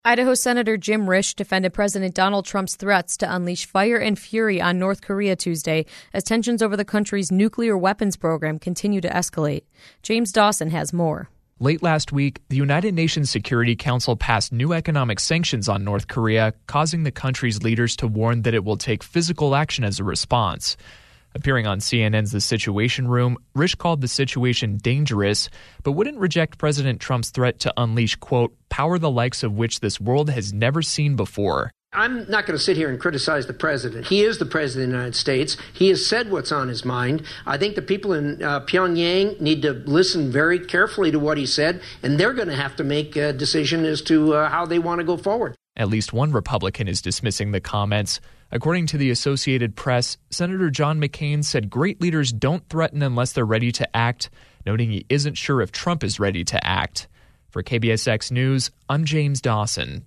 Idaho Senator Jim Risch defended President Donald Trump's threats to unleash fire and fury on North Korea Tuesday as tensions over the country's nuclear weapons program continue to escalate. James Dawson has more. Late last week, the United Nations Security Council passed new economic sanctions on North Korea, causing the country's leaders to warn that it will take physical action as a response. Appearing on CNN's The Situation Room, Risch called the situation dangerous, but wouldn't reject President Trump's threat to unleash, quote, power the likes of which this world has never seen before. I'm not going to sit here and criticize the president. He is the president of the United States. He has said what's on his mind. I think the people in Pyongyang need to listen very carefully to what he said, and they're going to have to make a decision as to how they want to go forward. At least one Republican is dismissing the comments. According to the Associated Press, Senator John McCain said great leaders don't threaten unless they're ready to act, noting he isn't sure if Trump is ready to act. For KBSX News, I'm James Dawson.